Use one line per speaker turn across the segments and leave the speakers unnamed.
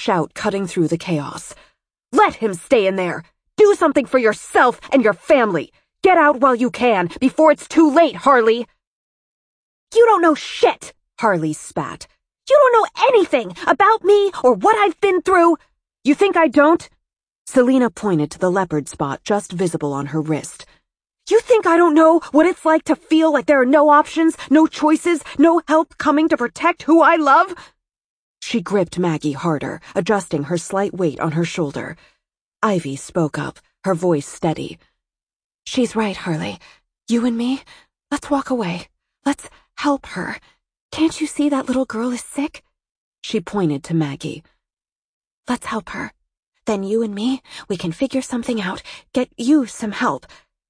shout cutting through the chaos. "Let him stay in there! Do something for yourself and your family! Get out while you can, before it's too late, Harley!" "You don't know shit!" Harley spat. "You don't know anything about me or what I've been through! You think I don't?" Selena pointed to the leopard spot just visible on her wrist. "You think I don't know what it's like to feel like there are no options, no choices, no help coming to protect who I love?" She gripped Maggie harder, adjusting her slight weight on her shoulder. Ivy spoke up, her voice steady. "She's right, Harley. You and me, let's walk away. Let's help her. Can't you see that little girl is sick?" She pointed to Maggie. "Let's help her. Then you and me, we can figure something out, get you some help."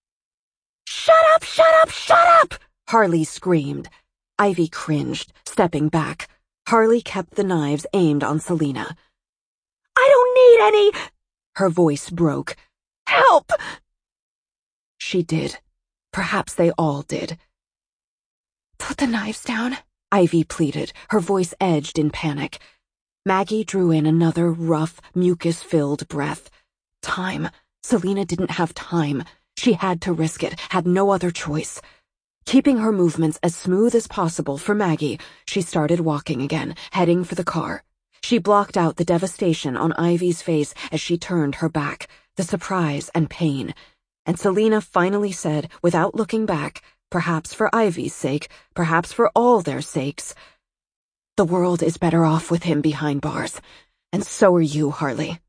"Shut up, shut up, shut up!" Harley screamed. Ivy cringed, stepping back. Harley kept the knives aimed on Selena. "I don't need any—" Her voice broke. "Help!" She did. Perhaps they all did. "Put the knives down," Ivy pleaded, her voice edged in panic. Maggie drew in another rough, mucus-filled breath. Time. Selena didn't have time. She had to risk it, had no other choice. Keeping her movements as smooth as possible for Maggie, she started walking again, heading for the car. She blocked out the devastation on Ivy's face as she turned her back, the surprise and pain. And Selena finally said, without looking back, perhaps for Ivy's sake, perhaps for all their sakes, "The world is better off with him behind bars. And so are you, Harley."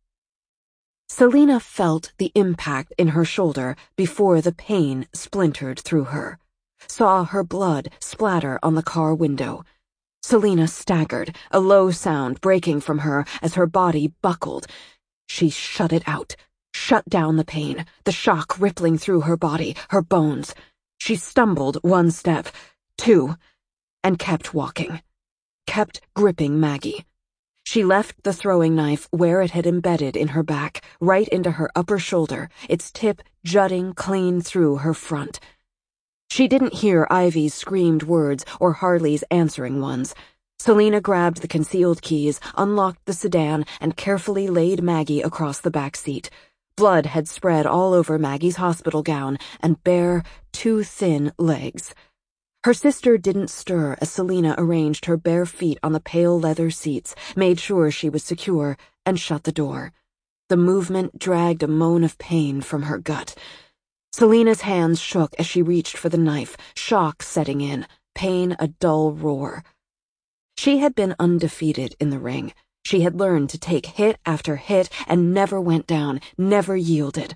Selena felt the impact in her shoulder before the pain splintered through her. Saw her blood splatter on the car window. Selena staggered, a low sound breaking from her as her body buckled. She shut it out, shut down the pain, the shock rippling through her body, her bones. She stumbled one step, two, and kept walking. Kept gripping Maggie. She left the throwing knife where it had embedded in her back, right into her upper shoulder, its tip jutting clean through her front. She didn't hear Ivy's screamed words or Harley's answering ones. Selena grabbed the concealed keys, unlocked the sedan, and carefully laid Maggie across the back seat. Blood had spread all over Maggie's hospital gown and bare, too thin legs. Her sister didn't stir as Selena arranged her bare feet on the pale leather seats, made sure she was secure, and shut the door. The movement dragged a moan of pain from her gut. Selena's hands shook as she reached for the knife, shock setting in, pain a dull roar. She had been undefeated in the ring. She had learned to take hit after hit and never went down, never yielded.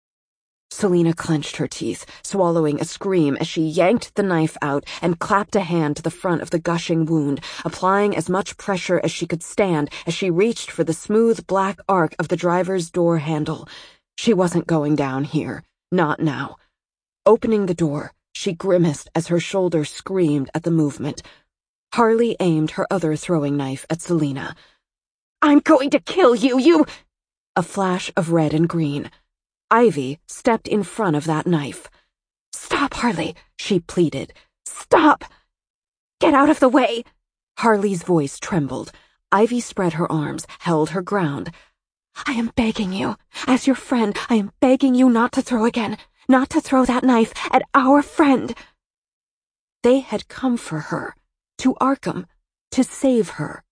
Selena clenched her teeth, swallowing a scream as she yanked the knife out and clapped a hand to the front of the gushing wound, applying as much pressure as she could stand as she reached for the smooth black arc of the driver's door handle. She wasn't going down here. Not now. Opening the door, she grimaced as her shoulder screamed at the movement. Harley aimed her other throwing knife at Selena. "I'm going to kill you, you—" A flash of red and green. Ivy stepped in front of that knife. "Stop, Harley," she pleaded. "Stop! Get out of the way!" Harley's voice trembled. Ivy spread her arms, held her ground. "I am begging you. As your friend, I am begging you not to throw again. Not to throw that knife at our friend." They had come for her. To Arkham. To save her.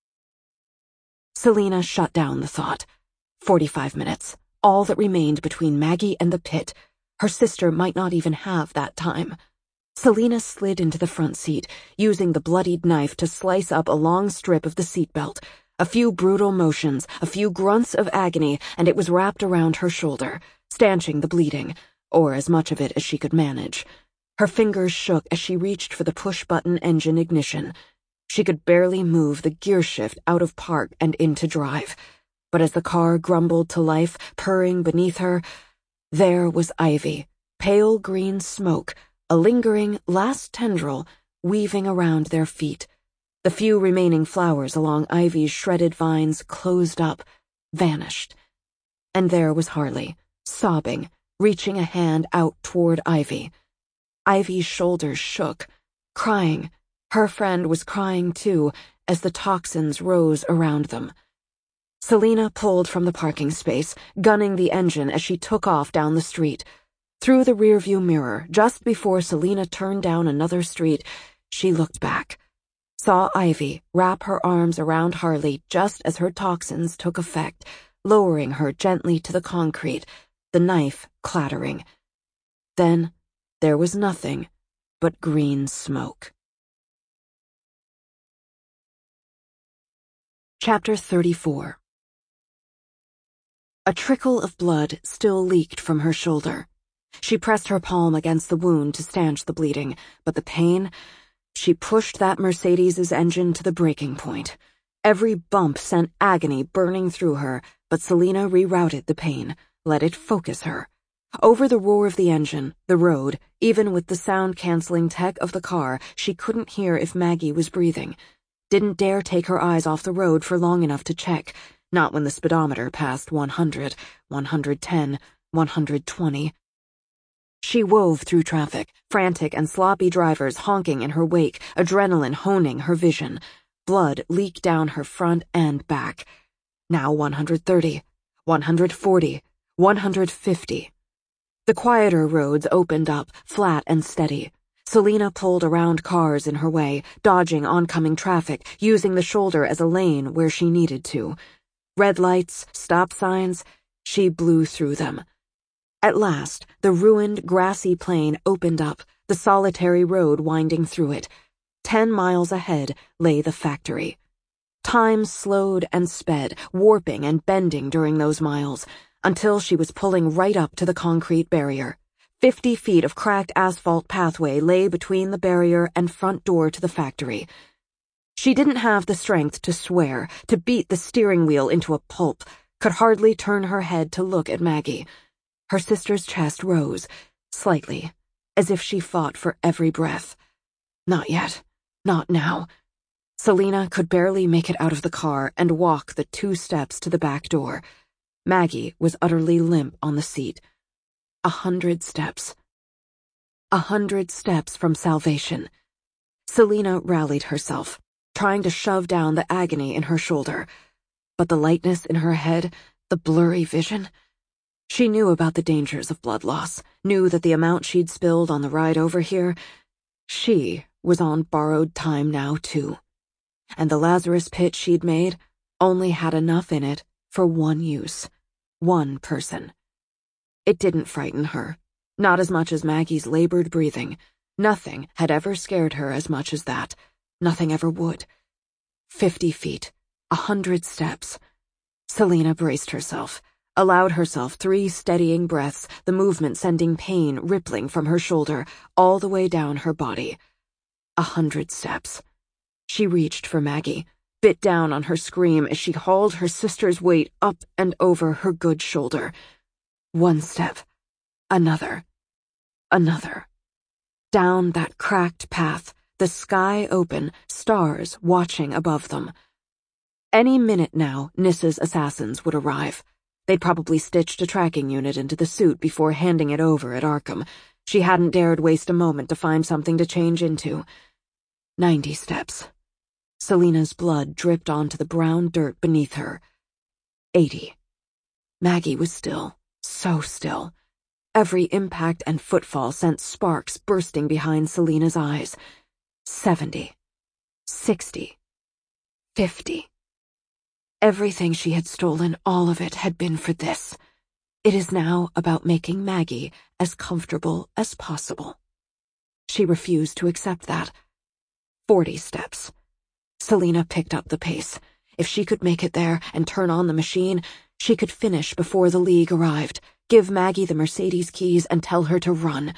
Selena shut down the thought. 45 minutes. All that remained between Maggie and the pit. Her sister might not even have that time. Selena slid into the front seat, using the bloodied knife to slice up a long strip of the seatbelt. A few brutal motions, a few grunts of agony, and it was wrapped around her shoulder, stanching the bleeding, or as much of it as she could manage. Her fingers shook as she reached for the push-button engine ignition. She could barely move the gear shift out of park and into drive. But as the car grumbled to life, purring beneath her, there was Ivy, pale green smoke, a lingering last tendril weaving around their feet. The few remaining flowers along Ivy's shredded vines closed up, vanished. And there was Harley, sobbing, reaching a hand out toward Ivy. Ivy's shoulders shook, crying. Her friend was crying too, as the toxins rose around them. Selina pulled from the parking space, gunning the engine as she took off down the street. Through the rearview mirror, just before Selina turned down another street, she looked back. Saw Ivy wrap her arms around Harley just as her toxins took effect, lowering her gently to the concrete, the knife clattering. Then there was nothing but green smoke. Chapter 34. A trickle of blood still leaked from her shoulder. She pressed her palm against the wound to stanch the bleeding, but the pain... She pushed that Mercedes's engine to the breaking point. Every bump sent agony burning through her, but Selina rerouted the pain, let it focus her. Over the roar of the engine, the road, even with the sound-canceling tech of the car, she couldn't hear if Maggie was breathing. Didn't dare take her eyes off the road for long enough to check. Not when the speedometer passed 100, 110, 120. She wove through traffic, frantic and sloppy drivers honking in her wake, adrenaline honing her vision. Blood leaked down her front and back. Now 130, 140, 150. The quieter roads opened up, flat and steady. Selina pulled around cars in her way, dodging oncoming traffic, using the shoulder as a lane where she needed to. Red lights, stop signs, she blew through them. At last, the ruined, grassy plain opened up, the solitary road winding through it. 10 miles ahead lay the factory. Time slowed and sped, warping and bending during those miles, until she was pulling right up to the concrete barrier. 50 feet of cracked asphalt pathway lay between the barrier and front door to the factory. She didn't have the strength to swear, to beat the steering wheel into a pulp, could hardly turn her head to look at Maggie. Her sister's chest rose, slightly, as if she fought for every breath. Not yet. Not now. Selina could barely make it out of the car and walk the 2 steps to the back door. Maggie was utterly limp on the seat. 100 steps. 100 steps from salvation. Selina rallied herself, trying to shove down the agony in her shoulder. But the lightness in her head, the blurry vision... She knew about the dangers of blood loss, knew that the amount she'd spilled on the ride over here... She was on borrowed time now, too. And the Lazarus pit she'd made only had enough in it for one use. One person. It didn't frighten her. Not as much as Maggie's labored breathing. Nothing had ever scared her as much as that. Nothing ever would. 50 feet. 100 steps. Selina braced herself. Allowed herself 3 steadying breaths, the movement sending pain rippling from her shoulder, all the way down her body. 100 steps. She reached for Maggie, bit down on her scream as she hauled her sister's weight up and over her good shoulder. 1 step. Another. Another. Down that cracked path, the sky open, stars watching above them. Any minute now, Nissa's assassins would arrive. They'd probably stitched a tracking unit into the suit before handing it over at Arkham. She hadn't dared waste a moment to find something to change into. 90 steps. Selina's blood dripped onto the brown dirt beneath her. 80. Maggie was still, so still. Every impact and footfall sent sparks bursting behind Selina's eyes. 70. 60. 50. Everything she had stolen, all of it, had been for this. It is now about making Maggie as comfortable as possible. She refused to accept that. 40 steps. Selina picked up the pace. If she could make it there and turn on the machine, she could finish before the League arrived, give Maggie the Mercedes keys and tell her to run.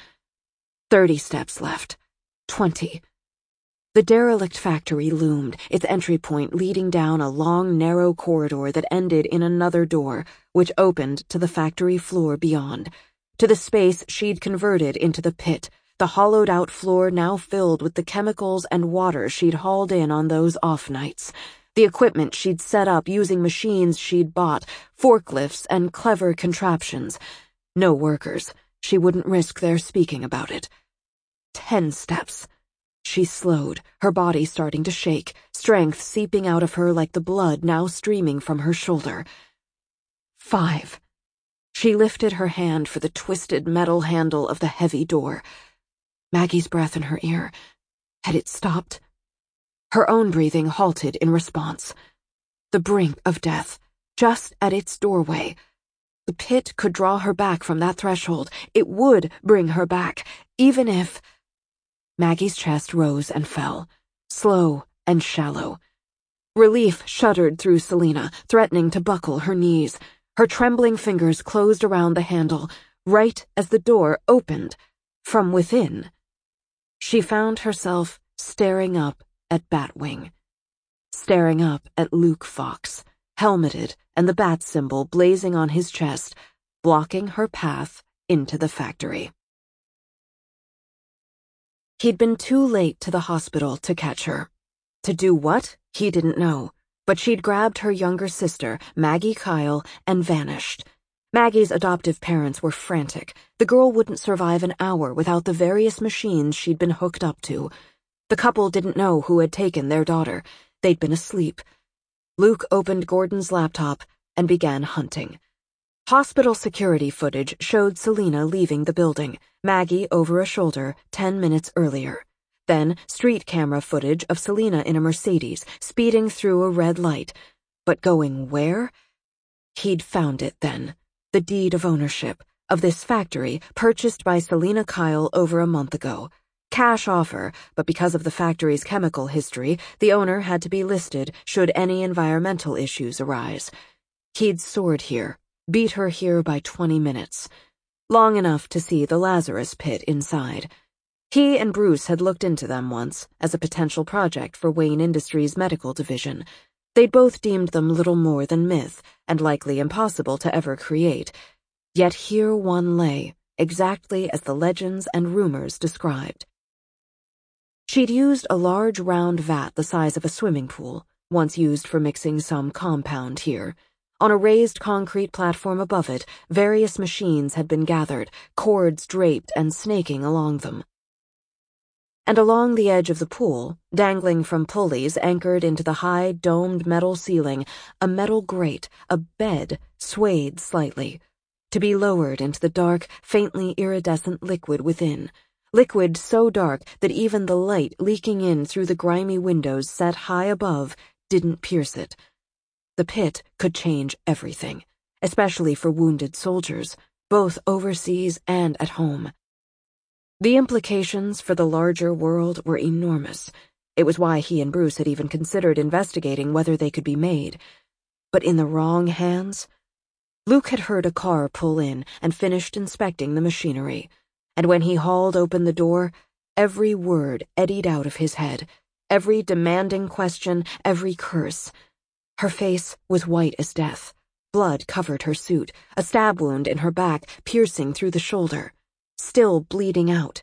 30 steps left. 20. The derelict factory loomed, its entry point leading down a long, narrow corridor that ended in another door, which opened to the factory floor beyond, to the space she'd converted into the pit, the hollowed-out floor now filled with the chemicals and water she'd hauled in on those off nights, the equipment she'd set up using machines she'd bought, forklifts and clever contraptions. No workers. She wouldn't risk their speaking about it. 10 steps. She slowed, her body starting to shake, strength seeping out of her like the blood now streaming from her shoulder. 5. She lifted her hand for the twisted metal handle of the heavy door. Maggie's breath in her ear. Had it stopped? Her own breathing halted in response. The brink of death, just at its doorway. The pit could draw her back from that threshold. It would bring her back, even if... Maggie's chest rose and fell, slow and shallow. Relief shuddered through Selena, threatening to buckle her knees. Her trembling fingers closed around the handle, right as the door opened. From within, she found herself staring up at Batwing. Staring up at Luke Fox, helmeted and the bat symbol blazing on his chest, blocking her path into the factory. He'd been too late to the hospital to catch her. To do what? He didn't know, but she'd grabbed her younger sister, Maggie Kyle, and vanished. Maggie's adoptive parents were frantic. The girl wouldn't survive an hour without the various machines she'd been hooked up to. The couple didn't know who had taken their daughter. They'd been asleep. Luke opened Gordon's laptop and began hunting. Hospital security footage showed Selena leaving the building, Maggie over a shoulder 10 minutes earlier. Then street camera footage of Selena in a Mercedes, speeding through a red light. But going where? He'd found it then. The deed of ownership of this factory purchased by Selena Kyle over a month ago. Cash offer, but because of the factory's chemical history, the owner had to be listed should any environmental issues arise. He'd soared here, beat her here by 20 minutes. Long enough to see the Lazarus pit inside. He and Bruce had looked into them once as a potential project for Wayne Industries' medical division. They'd both deemed them little more than myth and likely impossible to ever create. Yet here one lay, exactly as the legends and rumors described. She'd used a large round vat the size of a swimming pool, once used for mixing some compound here. On a raised concrete platform above it, various machines had been gathered, cords draped and snaking along them. And along the edge of the pool, dangling from pulleys anchored into the high, domed metal ceiling, a metal grate, a bed, swayed slightly, to be lowered into the dark, faintly iridescent liquid within. Liquid so dark that even the light leaking in through the grimy windows set high above didn't pierce it. The pit could change everything, especially for wounded soldiers, both overseas and at home. The implications for the larger world were enormous. It was why he and Bruce had even considered investigating whether they could be made. But in the wrong hands? Luke had heard a car pull in and finished inspecting the machinery. And when he hauled open the door, every word eddied out of his head, every demanding question, every curse. Her face was white as death. Blood covered her suit, a stab wound in her back piercing through the shoulder, still bleeding out.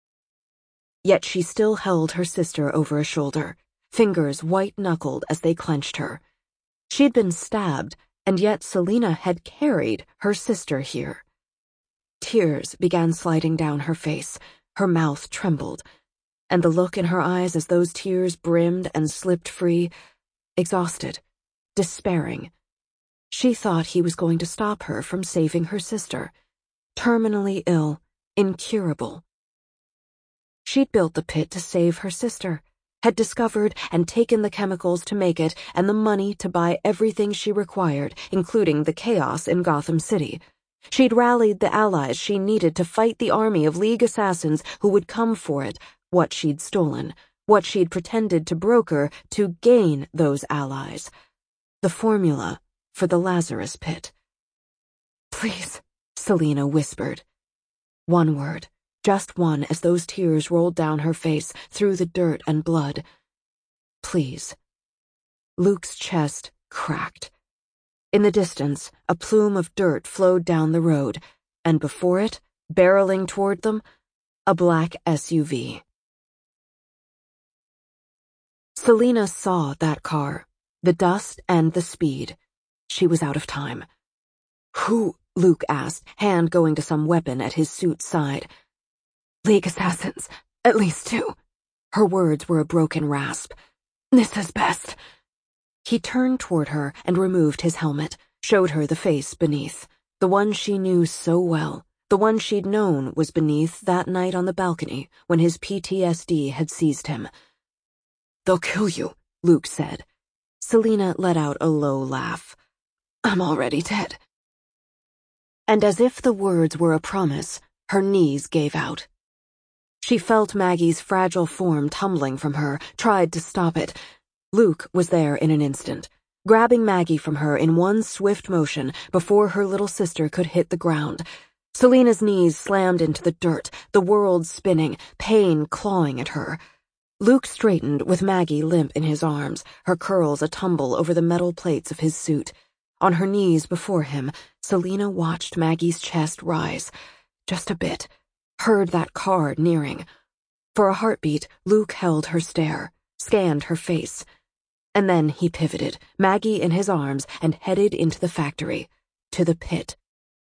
Yet she still held her sister over a shoulder, fingers white-knuckled as they clenched her. She'd been stabbed, and yet Selena had carried her sister here. Tears began sliding down her face, her mouth trembled, and the look in her eyes as those tears brimmed and slipped free, exhausted, despairing. She thought he was going to stop her from saving her sister, terminally ill, incurable. She'd built the pit to save her sister, had discovered and taken the chemicals to make it and the money to buy everything she required, including the chaos in Gotham City. She'd rallied the allies she needed to fight the army of League assassins who would come for it, what she'd stolen, what she'd pretended to broker to gain those allies. The formula for the Lazarus pit. "Please," Selena whispered. One word, just one, as those tears rolled down her face through the dirt and blood. "Please." Luke's chest cracked. In the distance, a plume of dirt flowed down the road, and before it, barreling toward them, a black SUV. Selena saw that car, the dust and the speed. She was out of time. "Who?" Luke asked, hand going to some weapon at his suit's side. "League assassins, at least 2. Her words were a broken rasp. "This is best." He turned toward her and removed his helmet, showed her the face beneath, the one she knew so well, the one she'd known was beneath that night on the balcony when his PTSD had seized him. "They'll kill you," Luke said. Selena let out a low laugh. "I'm already dead." And as if the words were a promise, her knees gave out. She felt Maggie's fragile form tumbling from her, tried to stop it. Luke was there in an instant, grabbing Maggie from her in one swift motion before her little sister could hit the ground. Selena's knees slammed into the dirt, the world spinning, pain clawing at her. Luke straightened with Maggie limp in his arms, her curls a-tumble over the metal plates of his suit. On her knees before him, Selena watched Maggie's chest rise. Just a bit. Heard that car nearing. For a heartbeat, Luke held her stare, scanned her face. And then he pivoted, Maggie in his arms, and headed into the factory, to the pit.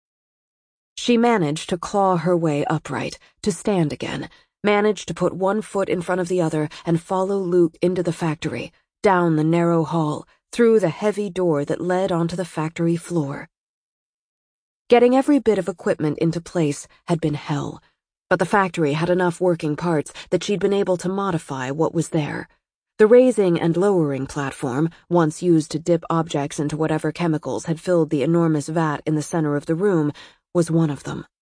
She managed to claw her way upright, to stand again, managed to put one foot in front of the other and follow Luke into the factory, down the narrow hall, through the heavy door that led onto the factory floor. Getting every bit of equipment into place had been hell, but the factory had enough working parts that she'd been able to modify what was there. The raising and lowering platform, once used to dip objects into whatever chemicals had filled the enormous vat in the center of the room, was one of them.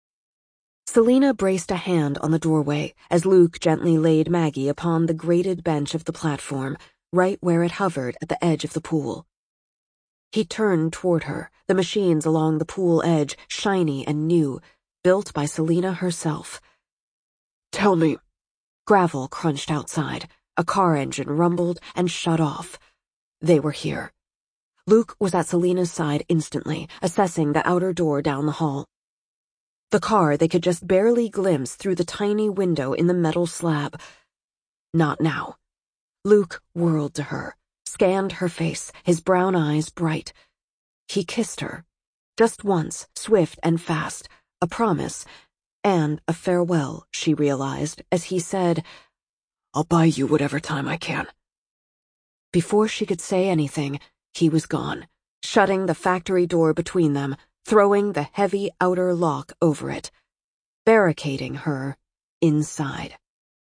Selena braced a hand on the doorway as Luke gently laid Maggie upon the grated bench of the platform, right where it hovered at the edge of the pool. He turned toward her, the machines along the pool edge, shiny and new, built by Selena herself. "Tell me." Gravel crunched outside. A car engine rumbled and shut off. They were here. Luke was at Selena's side instantly, assessing the outer door down the hall. The car they could just barely glimpse through the tiny window in the metal slab. Not now. Luke whirled to her, scanned her face, his brown eyes bright. He kissed her. Just once, swift and fast, a promise, and a farewell, she realized, as he said, "I'll buy you whatever time I can." Before she could say anything, he was gone, shutting the factory door between them, throwing the heavy outer lock over it, barricading her inside.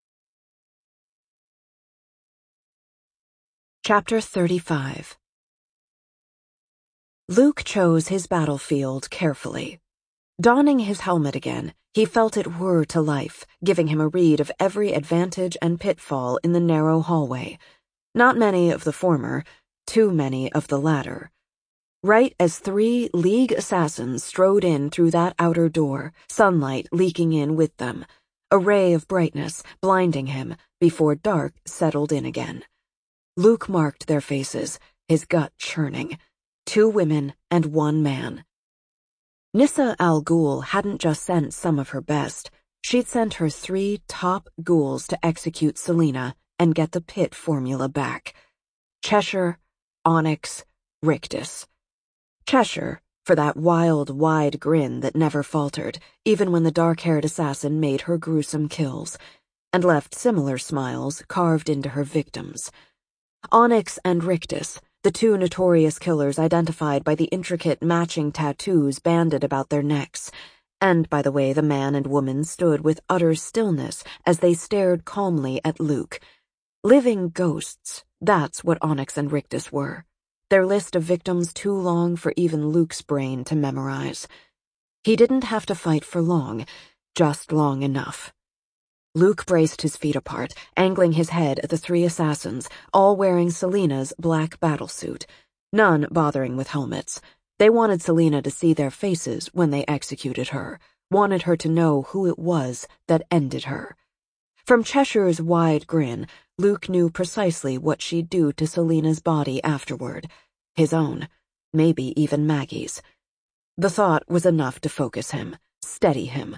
Chapter 35. Luke chose his battlefield carefully. Donning his helmet again, he felt it whir to life, giving him a read of every advantage and pitfall in the narrow hallway. Not many of the former, too many of the latter. Right as 3 League assassins strode in through that outer door, sunlight leaking in with them, a ray of brightness blinding him before dark settled in again. Luke marked their faces, his gut churning. 2 women and 1 man. Nissa Al Ghul hadn't just sent some of her best. She'd sent her 3 top ghouls to execute Selena and get the pit formula back. Cheshire, Onyx, Rictus. Cheshire, for that wild, wide grin that never faltered, even when the dark-haired assassin made her gruesome kills, and left similar smiles carved into her victims. Onyx and Rictus, the 2 notorious killers identified by the intricate matching tattoos banded about their necks, and by the way the man and woman stood with utter stillness as they stared calmly at Luke. Living ghosts, that's what Onyx and Rictus were. Their list of victims too long for even Luke's brain to memorize. He didn't have to fight for long, just long enough. Luke braced his feet apart, angling his head at the 3 assassins, all wearing Selena's black battlesuit, none bothering with helmets. They wanted Selena to see their faces when they executed her, wanted her to know who it was that ended her. From Cheshire's wide grin, Luke knew precisely what she'd do to Selena's body afterward. His own, maybe even Maggie's. The thought was enough to focus him, steady him.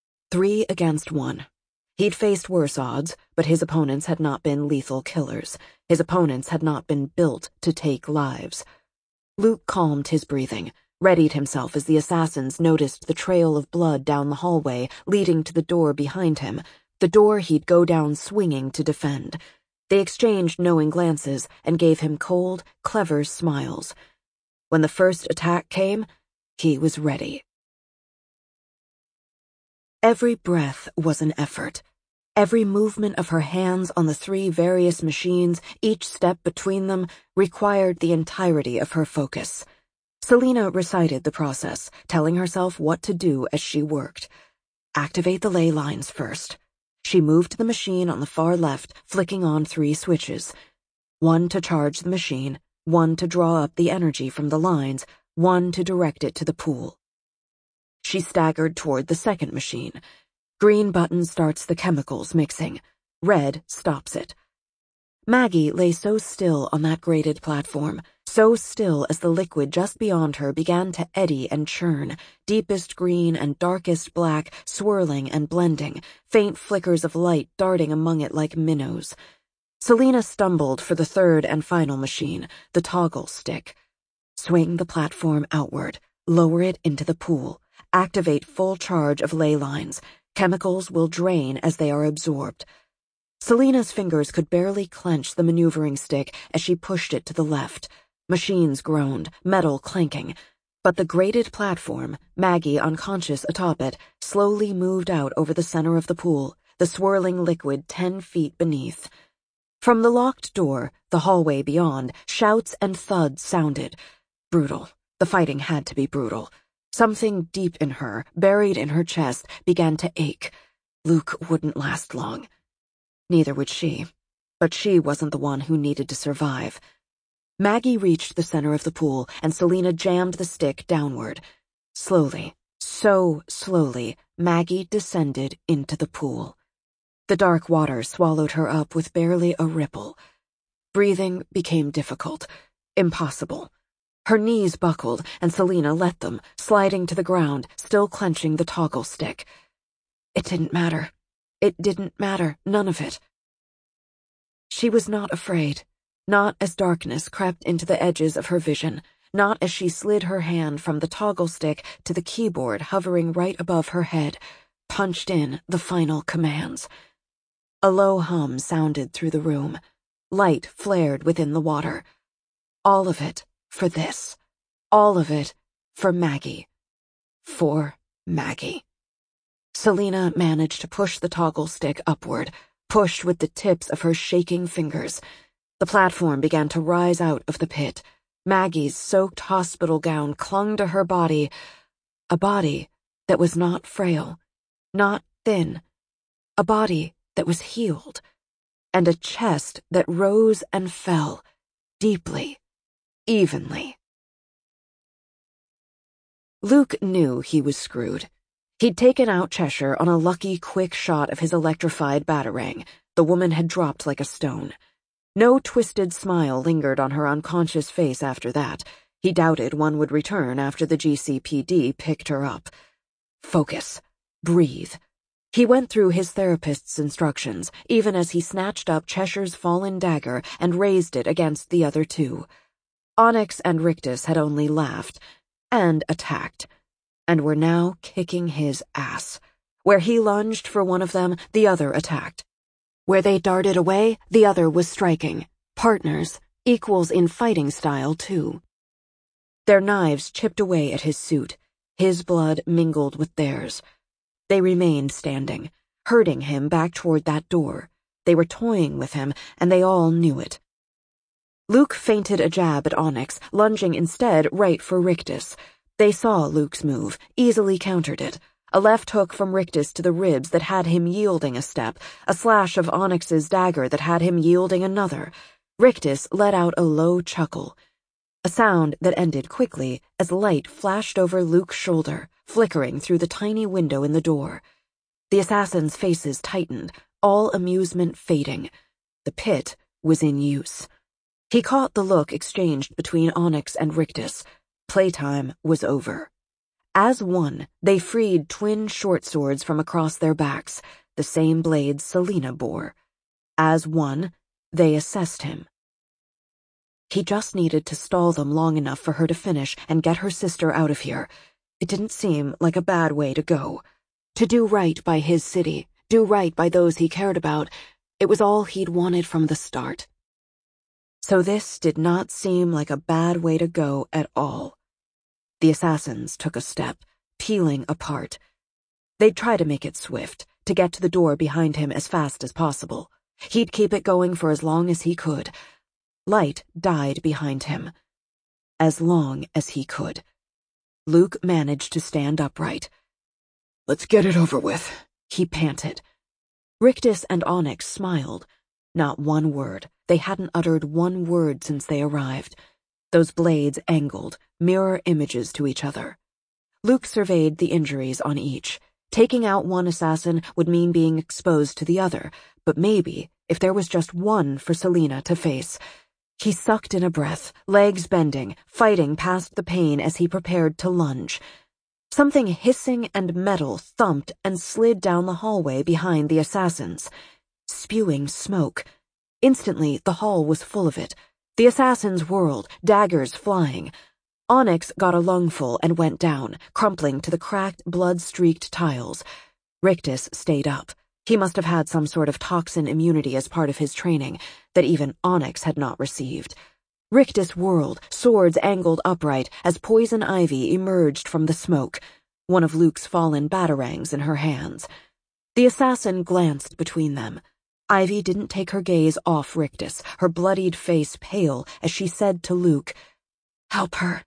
3 against 1. He'd faced worse odds, but his opponents had not been lethal killers. His opponents had not been built to take lives. Luke calmed his breathing, readied himself as the assassins noticed the trail of blood down the hallway leading to the door behind him, The door he'd go down swinging to defend. They exchanged knowing glances and gave him cold, clever smiles. When the first attack came, he was ready. Every breath was an effort. Every movement of her hands on the 3 various machines, each step between them, required the entirety of her focus. Selena recited the process, telling herself what to do as she worked. Activate the ley lines first. She moved the machine on the far left, flicking on 3 switches. 1 to charge the machine, 1 to draw up the energy from the lines, 1 to direct it to the pool. She staggered toward the second machine. Green button starts the chemicals mixing. Red stops it. Maggie lay so still on that grated platform, so still as the liquid just beyond her began to eddy and churn, deepest green and darkest black swirling and blending, faint flickers of light darting among it like minnows. Selena stumbled for the third and final machine, the toggle stick. Swing the platform outward, lower it into the pool, activate full charge of ley lines. Chemicals will drain as they are absorbed. Selena's fingers could barely clench the maneuvering stick as she pushed it to the left. Machines groaned, metal clanking. But the grated platform, Maggie unconscious atop it, slowly moved out over the center of the pool, the swirling liquid 10 feet beneath. From the locked door, the hallway beyond, shouts and thuds sounded. Brutal. The fighting had to be brutal. Something deep in her, buried in her chest, began to ache. Luke wouldn't last long. Neither would she. But she wasn't the one who needed to survive. Maggie reached the center of the pool, and Selena jammed the stick downward. Slowly, so slowly, Maggie descended into the pool. The dark water swallowed her up with barely a ripple. Breathing became difficult, impossible. Her knees buckled, and Selena let them, sliding to the ground, still clenching the toggle stick. It didn't matter. It didn't matter, none of it. She was not afraid, not as darkness crept into the edges of her vision, not as she slid her hand from the toggle stick to the keyboard hovering right above her head, punched in the final commands. A low hum sounded through the room. Light flared within the water. All of it for this. All of it for Maggie. For Maggie. Selena managed to push the toggle stick upward, pushed with the tips of her shaking fingers. The platform began to rise out of the pit. Maggie's soaked hospital gown clung to her body, a body that was not frail, not thin, a body that was healed, and a chest that rose and fell, deeply, evenly. Luke knew he was screwed. He'd taken out Cheshire on a lucky, quick shot of his electrified batarang. The woman had dropped like a stone. No twisted smile lingered on her unconscious face after that. He doubted one would return after the GCPD picked her up. Focus. Breathe. He went through his therapist's instructions, even as he snatched up Cheshire's fallen dagger and raised it against the other 2. Onyx and Rictus had only laughed, and attacked, and were now kicking his ass. Where he lunged for one of them, the other attacked. Where they darted away, the other was striking. Partners, equals in fighting style, too. Their knives chipped away at his suit. His blood mingled with theirs. They remained standing, herding him back toward that door. They were toying with him, and they all knew it. Luke feinted a jab at Onyx, lunging instead right for Rictus. They saw Luke's move, easily countered it. A left hook from Rictus to the ribs that had him yielding a step, a slash of Onyx's dagger that had him yielding another. Rictus let out a low chuckle, a sound that ended quickly as light flashed over Luke's shoulder, flickering through the tiny window in the door. The assassins' faces tightened, all amusement fading. The pit was in use. He caught the look exchanged between Onyx and Rictus. Playtime was over. As one, they freed twin short swords from across their backs, the same blades Selena bore. As one, they assessed him. He just needed to stall them long enough for her to finish and get her sister out of here. It didn't seem like a bad way to go. To do right by his city, Do right by those he cared about. It was all he'd wanted from the start. So this did not seem like a bad way to go at all. The assassins took a step, peeling apart. They'd try to make it swift, to get to the door behind him as fast as possible. He'd keep it going for as long as he could. Light died behind him. As long as he could. Luke managed to stand upright. "Let's get it over with," he panted. Rictus and Onyx smiled. Not one word. They hadn't uttered one word since they arrived. Those blades angled, mirror images to each other. Luke surveyed the injuries on each. Taking out one assassin would mean being exposed to the other, but maybe, if there was just one for Selina to face. He sucked in a breath, legs bending, fighting past the pain as he prepared to lunge. Something hissing and metal thumped and slid down the hallway behind the assassins, spewing smoke. Instantly, the hall was full of it. The assassins whirled, daggers flying. Onyx got a lungful and went down, crumpling to the cracked, blood-streaked tiles. Rictus stayed up. He must have had some sort of toxin immunity as part of his training that even Onyx had not received. Rictus whirled, swords angled upright as Poison Ivy emerged from the smoke, one of Luke's fallen batarangs in her hands. The assassin glanced between them. Ivy didn't take her gaze off Rictus, her bloodied face pale as she said to Luke, "Help her."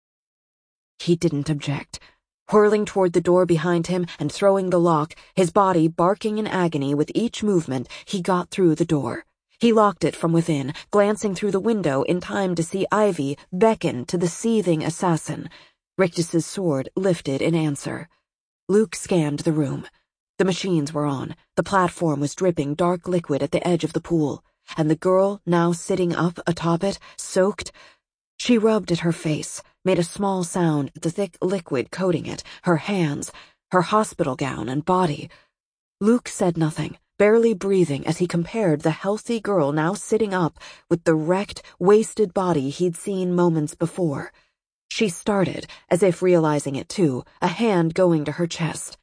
He didn't object. Whirling toward the door behind him and throwing the lock, his body barking in agony with each movement, he got through the door. He locked it from within, glancing through the window in time to see Ivy beckon to the seething assassin. Rictus's sword lifted in answer. Luke scanned the room. The machines were on. The platform was dripping dark liquid at the edge of the pool, and the girl, now sitting up atop it, soaked. She rubbed at her face, made a small sound at the thick liquid coating it, her hands, her hospital gown and body. Luke said nothing, barely breathing as he compared the healthy girl now sitting up with the wrecked, wasted body he'd seen moments before. She started, as if realizing it too, a hand going to her chest.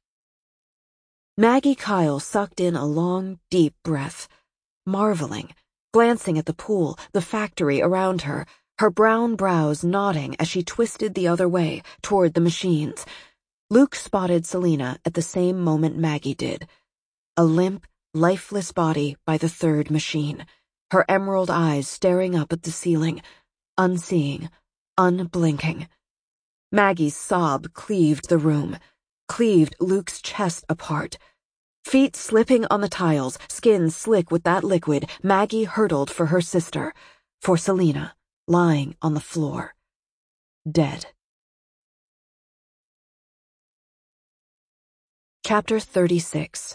Maggie Kyle sucked in a long, deep breath, marveling, glancing at the pool, the factory around her, her brown brows nodding as she twisted the other way, toward the machines. Luke spotted Selina at the same moment Maggie did. A limp, lifeless body by the third machine, her emerald eyes staring up at the ceiling, unseeing, unblinking. Maggie's sob cleaved the room, cleaved Luke's chest apart. Feet slipping on the tiles, skin slick with that liquid, Maggie hurtled for her sister, for Selina, lying on the floor, dead. Chapter 36.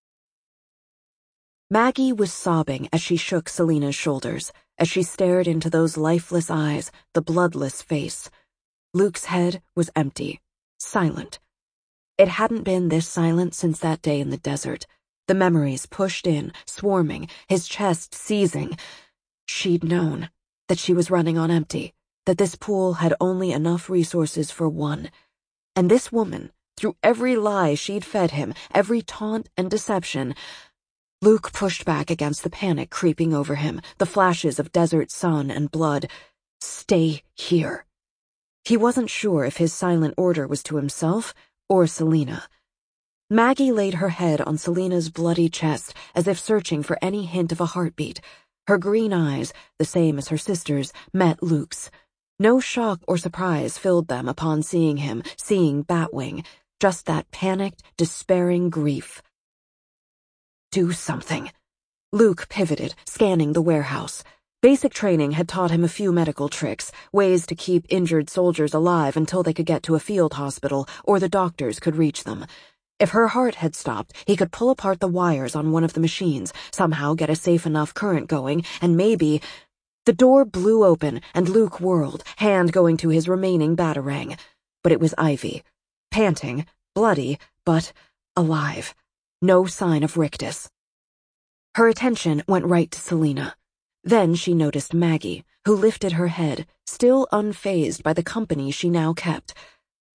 Maggie was sobbing as she shook Selina's shoulders, as she stared into those lifeless eyes, the bloodless face. Luke's head was empty, silent. It hadn't been this silent since that day in the desert. The memories pushed in, swarming, his chest seizing. She'd known that she was running on empty, that this pool had only enough resources for one. And this woman, through every lie she'd fed him, every taunt and deception. Luke pushed back against the panic creeping over him, the flashes of desert sun and blood. Stay here. He wasn't sure if his silent order was to himself or Selina. Maggie laid her head on Selina's bloody chest as if searching for any hint of a heartbeat. Her green eyes, the same as her sister's, met Luke's. No shock or surprise filled them upon seeing him, seeing Batwing, just that panicked, despairing grief. Do something. Luke pivoted, scanning the warehouse. Basic training had taught him a few medical tricks, ways to keep injured soldiers alive until they could get to a field hospital or the doctors could reach them. If her heart had stopped, he could pull apart the wires on one of the machines, somehow get a safe enough current going, and maybe... The door blew open, and Luke whirled, hand going to his remaining batarang. But it was Ivy. Panting, bloody, but alive. No sign of Rictus. Her attention went right to Selina. Then she noticed Maggie, who lifted her head, still unfazed by the company she now kept.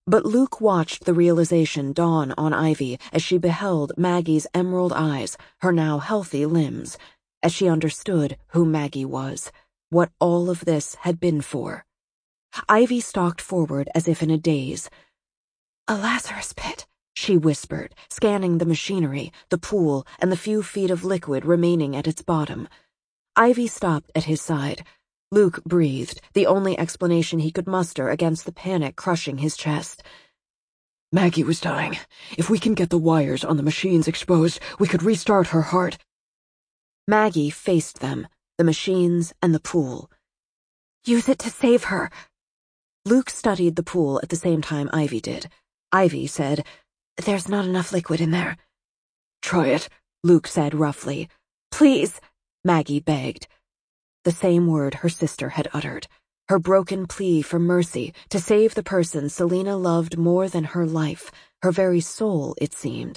But Luke watched the realization dawn on Ivy as she beheld Maggie's emerald eyes, her now healthy limbs, as she understood who Maggie was, what all of this had been for. Ivy stalked forward as if in a daze. "A Lazarus pit," she whispered, scanning the machinery, the pool, and the few feet of liquid remaining at its bottom. Ivy stopped at his side. Luke breathed, the only explanation he could muster against the panic crushing his chest.
"Maggie was dying. If we can get the wires on the machines exposed, we could restart her heart."
Maggie faced them, the machines and the pool. "Use it to save her." Luke studied the pool at the same time Ivy did. Ivy said, "There's not enough liquid in there."
"Try it,"
Luke said roughly. "Please," Maggie begged. The same word her sister had uttered, her broken plea for mercy to save the person Selina loved more than her life, her very soul, it seemed.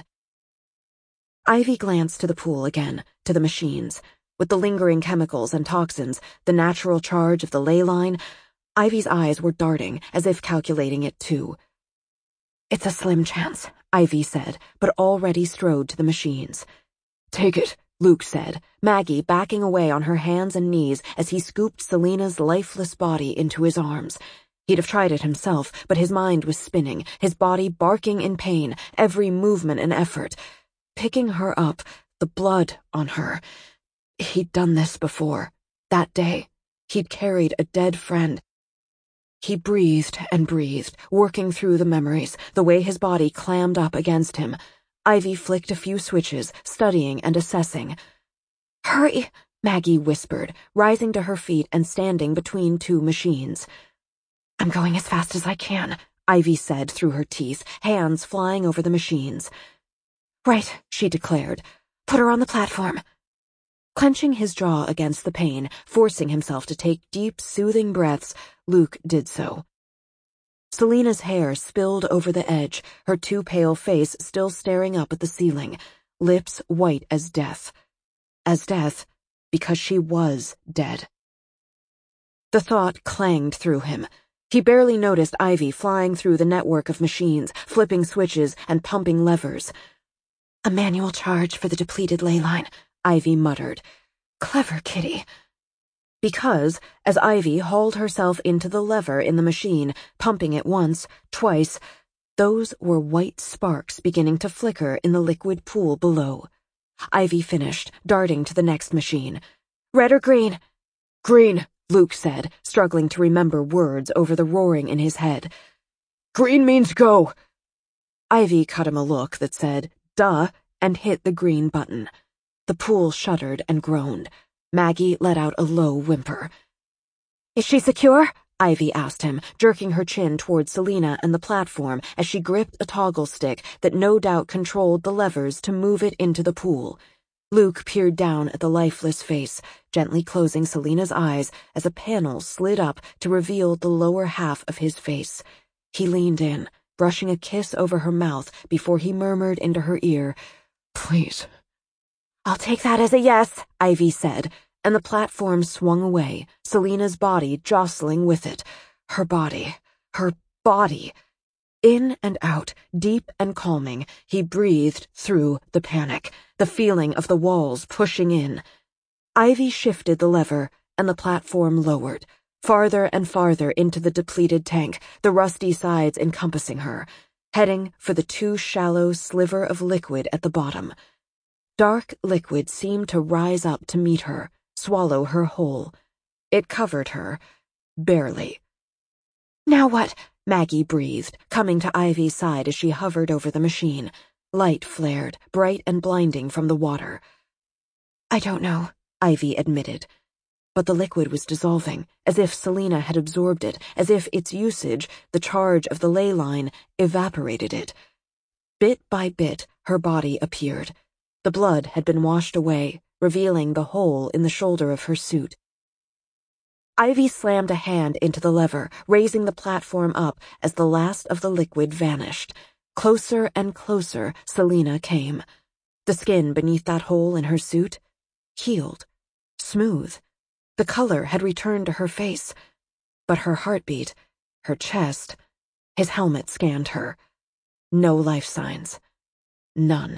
Ivy glanced to the pool again, to the machines. With the lingering chemicals and toxins, the natural charge of the ley line, Ivy's eyes were darting, as if calculating it too. "It's a slim chance," Ivy said, but already strode to the machines.
"Take it,"
Luke said, Maggie backing away on her hands and knees as he scooped Selina's lifeless body into his arms. He'd have tried it himself, but his mind was spinning, his body barking in pain, every movement an effort. Picking her up, the blood on her. He'd done this before. That day, he'd carried a dead friend. He breathed and breathed, working through the memories, the way his body clammed up against him. Ivy flicked a few switches, studying and assessing. "Hurry," Maggie whispered, rising to her feet and standing between two machines. "I'm going as fast as I can," Ivy said through her teeth, hands flying over the machines. "Right," she declared. "Put her on the platform." Clenching his jaw against the pane, forcing himself to take deep, soothing breaths, Luke did so. Selina's hair spilled over the edge, her too pale face still staring up at the ceiling, lips white as death. As death, because she was dead. The thought clanged through him. He barely noticed Ivy flying through the network of machines, flipping switches and pumping levers. "A manual charge for the depleted ley line," Ivy muttered. "Clever kitty." Because, as Ivy hauled herself into the lever in the machine, pumping it once, twice, those were white sparks beginning to flicker in the liquid pool below. Ivy finished, darting to the next machine. "Red or green?"
"Green,"
Luke said, struggling to remember words over the roaring in his head.
"Green means go."
Ivy cut him a look that said, "Duh," and hit the green button. The pool shuddered and groaned. Maggie let out a low whimper. "Is she secure?" Ivy asked him, jerking her chin toward Selina and the platform as she gripped a toggle stick that no doubt controlled the levers to move it into the pool. Luke peered down at the lifeless face, gently closing Selina's eyes as a panel slid up to reveal the lower half of his face. He leaned in, brushing a kiss over her mouth before he murmured into her ear,
"Please."
"I'll take that as a yes," Ivy said, and the platform swung away, Selina's body jostling with it. Her body. In and out, deep and calming, he breathed through the panic, the feeling of the walls pushing in. Ivy shifted the lever, and the platform lowered, farther and farther into the depleted tank, the rusty sides encompassing her, heading for the too shallow sliver of liquid at the bottom. Dark liquid seemed to rise up to meet her, swallow her whole. It covered her, barely. "Now what?" Maggie breathed, coming to Ivy's side as she hovered over the machine. Light flared, bright and blinding from the water. "I don't know," Ivy admitted. But the liquid was dissolving, as if Selina had absorbed it, as if its usage, the charge of the ley line, evaporated it. Bit by bit, her body appeared. The blood had been washed away, revealing the hole in the shoulder of her suit. Ivy slammed a hand into the lever, raising the platform up as the last of the liquid vanished. Closer and closer, Selina came. The skin beneath that hole in her suit, healed, smooth. The color had returned to her face, but her heartbeat, her chest, His helmet scanned her. No life signs. None.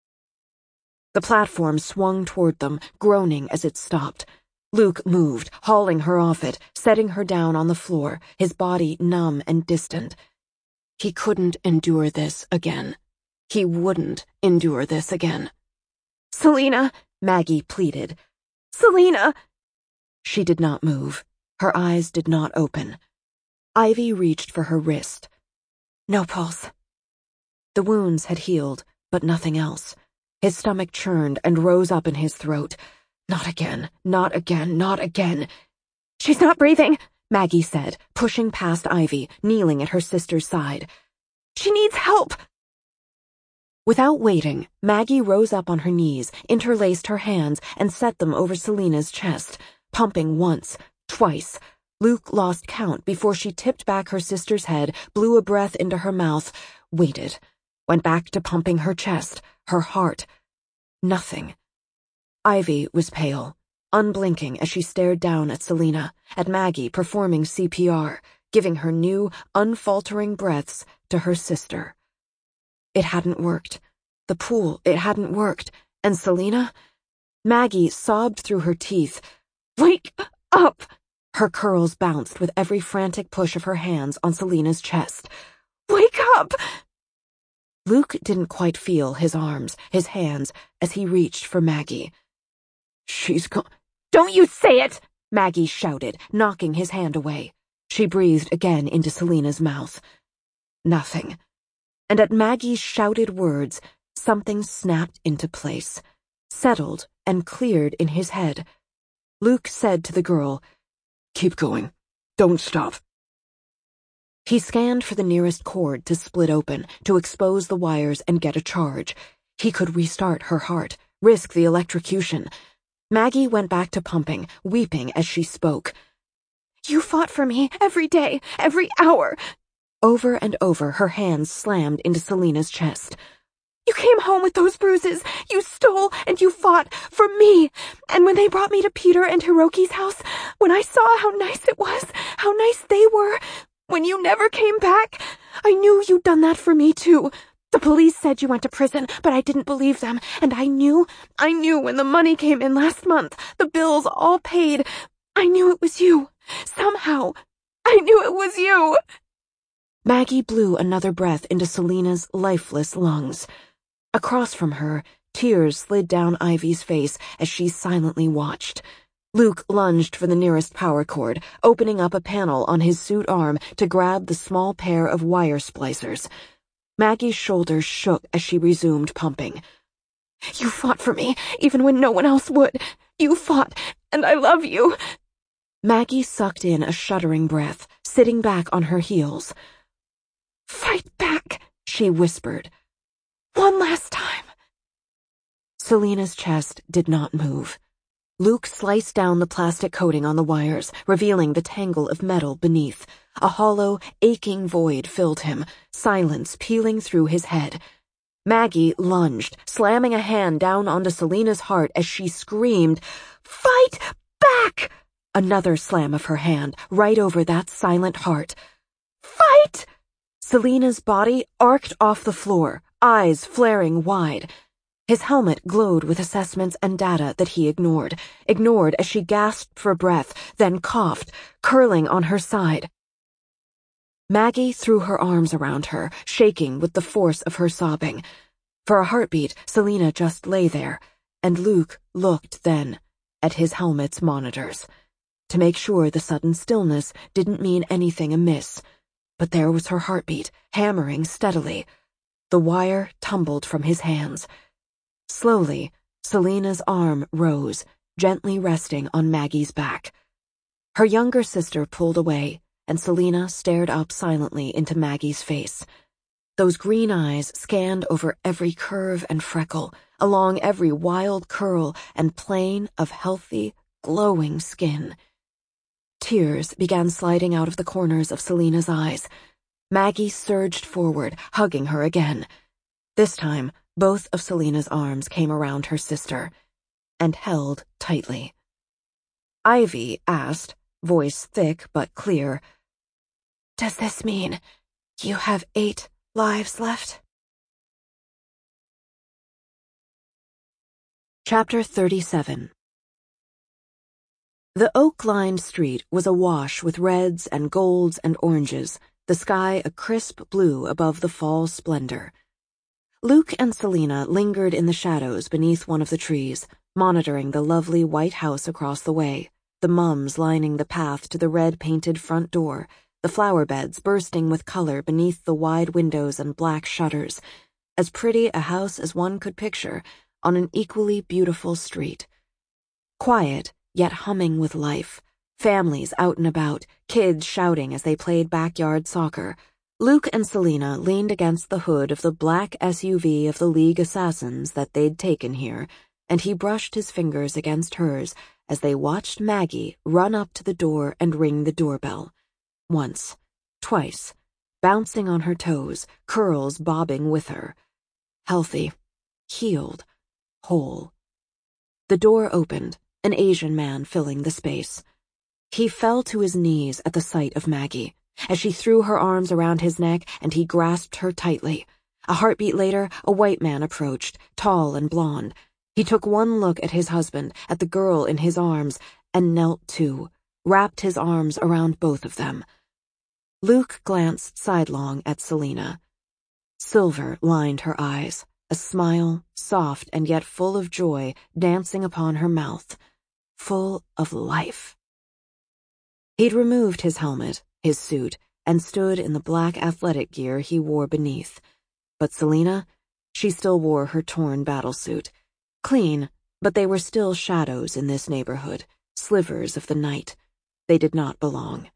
The platform swung toward them, groaning as it stopped. Luke moved, hauling her off it, setting her down on the floor, his body numb and distant. He couldn't endure this again. He wouldn't endure this again. "Selina," Maggie pleaded. "Selina!" She did not move. Her eyes did not open. Ivy reached for her wrist. No pulse. The wounds had healed, but nothing else. His stomach churned and rose up in his throat. Not again, not again, not again. "She's not breathing," Maggie said, pushing past Ivy, kneeling at her sister's side. "She needs help." Without waiting, Maggie rose up on her knees, interlaced her hands, and set them over Selina's chest, pumping once, twice. Luke lost count before she tipped back her sister's head, blew a breath into her mouth, waited, went back to pumping her chest, her heart. Nothing. Ivy was pale, unblinking as she stared down at Selina, at Maggie performing CPR, giving her new, unfaltering breaths to her sister. It hadn't worked. The pool, it hadn't worked. And Selina? Maggie sobbed through her teeth. "Wake up!" Her curls bounced with every frantic push of her hands on Selina's chest. "Wake up!" Luke didn't quite feel his arms, his hands, as he reached for Maggie. "She's gone." "Don't you say it!" Maggie shouted, knocking his hand away. She breathed again into Selina's mouth. Nothing. And at Maggie's shouted words, something snapped into place, settled and cleared in his head. Luke said to the girl, "Keep going. Don't stop." He scanned for the nearest cord to split open, to expose the wires and get a charge. He could restart her heart, risk the electrocution. Maggie went back to pumping, weeping as she spoke. "You fought for me every day, every hour." Over and over, her hands slammed into Selina's chest. "You came home with those bruises. You stole and you fought for me. And when they brought me to Peter and Hiroki's house, when I saw how nice it was, how nice they were, when you never came back, I knew you'd done that for me too. The police said you went to prison, but I didn't believe them. And I knew when the money came in last month, the bills all paid. I knew it was you. Somehow, I knew it was you." Maggie blew another breath into Selina's lifeless lungs. Across from her, tears slid down Ivy's face as she silently watched. Luke lunged for the nearest power cord, opening up a panel on his suit arm to grab the small pair of wire splicers. Maggie's shoulders shook as she resumed pumping. "You fought for me, even when no one else would. You fought, and I love you." Maggie sucked in a shuddering breath, sitting back on her heels. "Fight back," she whispered. "One last time." Selina's chest did not move. Luke sliced down the plastic coating on the wires, revealing the tangle of metal beneath. A hollow, aching void filled him, silence peeling through his head. Maggie lunged, slamming a hand down onto Selina's heart as she screamed, "Fight back!" Another slam of her hand, right over that silent heart. "Fight!" Selina's body arced off the floor, eyes flaring wide. His helmet glowed with assessments and data that he ignored as she gasped for breath, then coughed, curling on her side. Maggie threw her arms around her, shaking with the force of her sobbing. For a heartbeat, Selina just lay there, and Luke looked then at his helmet's monitors, to make sure the sudden stillness didn't mean anything amiss. But there was her heartbeat, hammering steadily. The wire tumbled from his hands. Slowly, Selina's arm rose, gently resting on Maggie's back. Her younger sister pulled away, and Selina stared up silently into Maggie's face. Those green eyes scanned over every curve and freckle, along every wild curl and plane of healthy, glowing skin. Tears began sliding out of the corners of Selina's eyes. Maggie surged forward, hugging her again. This time, both of Selina's arms came around her sister, and held tightly. Ivy asked, voice thick but clear, "Does this mean You have 8 lives left.
Chapter 37. The oak-lined street was awash with reds and golds and oranges, the sky a crisp blue above the fall splendor. Luke and Selina lingered in the shadows beneath one of the trees, monitoring the lovely white house across the way, the mums lining the path to the red-painted front door, the flower beds bursting with color beneath the wide windows and black shutters, as pretty a house as one could picture on an equally beautiful street. Quiet, yet humming with life, families out and about, kids shouting as they played backyard soccer. Luke and Selina leaned against the hood of the black SUV of the League Assassins that they'd taken here, and he brushed his fingers against hers as they watched Maggie run up to the door and ring the doorbell. Once, twice, bouncing on her toes, curls bobbing with her. Healthy, healed, whole. The door opened, an Asian man filling the space. He fell to his knees at the sight of Maggie, as she threw her arms around his neck and he grasped her tightly. A heartbeat later, a white man approached, tall and blonde. He took one look at his husband, at the girl in his arms, and knelt too, wrapped his arms around both of them. Luke glanced sidelong at Selina. Silver lined her eyes, a smile, soft and yet full of joy, dancing upon her mouth, full of life. He'd removed his helmet, his suit, and stood in the black athletic gear he wore beneath. But Selina, she still wore her torn battlesuit. Clean, but they were still shadows in this neighborhood, slivers of the night. They did not belong.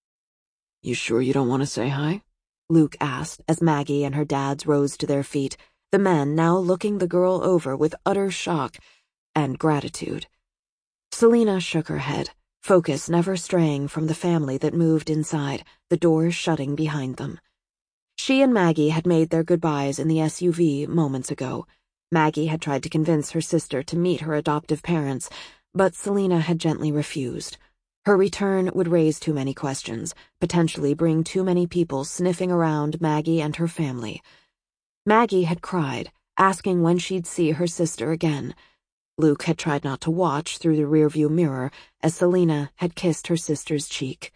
You sure you don't want to say hi?
Luke asked as Maggie and her dads rose to their feet, the men now looking the girl over with utter shock and gratitude. Selina shook her head, focus never straying from the family that moved inside, the doors shutting behind them. She and Maggie had made their goodbyes in the SUV moments ago. Maggie had tried to convince her sister to meet her adoptive parents, but Selina had gently refused. Her return would raise too many questions, potentially bring too many people sniffing around Maggie and her family. Maggie had cried, asking when she'd see her sister again. Luke had tried not to watch through the rearview mirror as Selina had kissed her sister's cheek.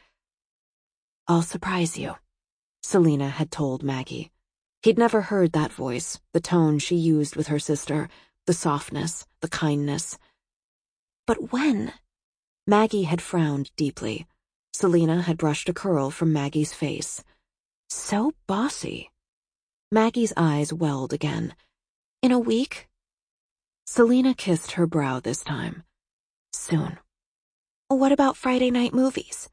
"I'll surprise you," Selina had told Maggie. He'd never heard that voice, the tone she used with her sister, the softness, the kindness. But when? Maggie had frowned deeply. Selina had brushed a curl from Maggie's face. So bossy. Maggie's eyes welled again. In a week? Selina kissed her brow this time. Soon. What about Friday night movies?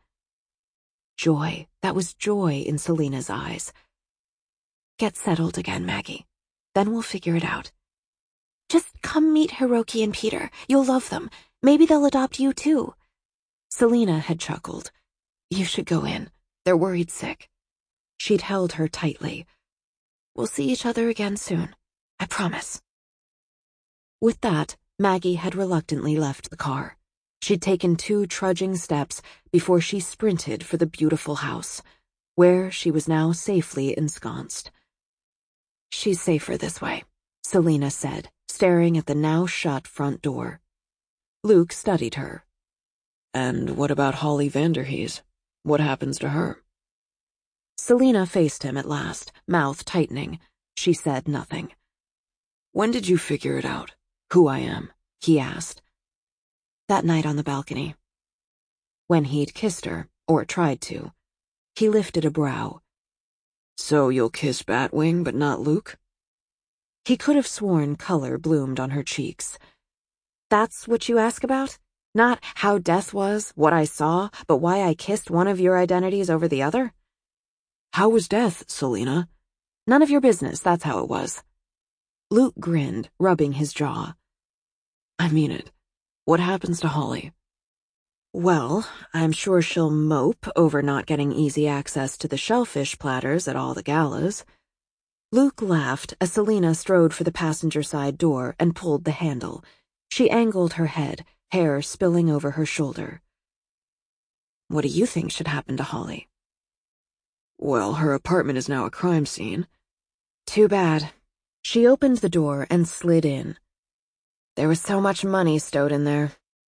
Joy. That was joy in Selina's eyes. Get settled again, Maggie. Then we'll figure it out. Just come meet Hiroki and Peter. You'll love them. Maybe they'll adopt you too. Selina had chuckled. You should go in. They're worried sick. She'd held her tightly. We'll see each other again soon. I promise. With that, Maggie had reluctantly left the car. She'd taken 2 trudging steps before she sprinted for the beautiful house, where she was now safely ensconced. She's safer this way, Selina said, staring at the now shut front door. Luke studied her.
And what about Holly Vanderhees? What happens to her?
Selina faced him at last, mouth tightening. She said nothing.
When did you figure it out? Who I am?
He asked. That night on the balcony. When he'd kissed her, or tried to. He lifted a brow.
So you'll kiss Batwing, but not Luke?
He could have sworn color bloomed on her cheeks. That's what you ask about? Not how death was, what I saw, but why I kissed one of your identities over the other?
How was death, Selina?
None of your business, that's how it was. Luke grinned, rubbing his jaw.
I mean it. What happens to Holly?
Well, I'm sure she'll mope over not getting easy access to the shellfish platters at all the galas. Luke laughed as Selina strode for the passenger side door and pulled the handle. She angled her head, hair spilling over her shoulder. What do you think should happen to Holly?
Well, her apartment is now a crime scene.
Too bad. She opened the door and slid in. There was so much money stowed in there.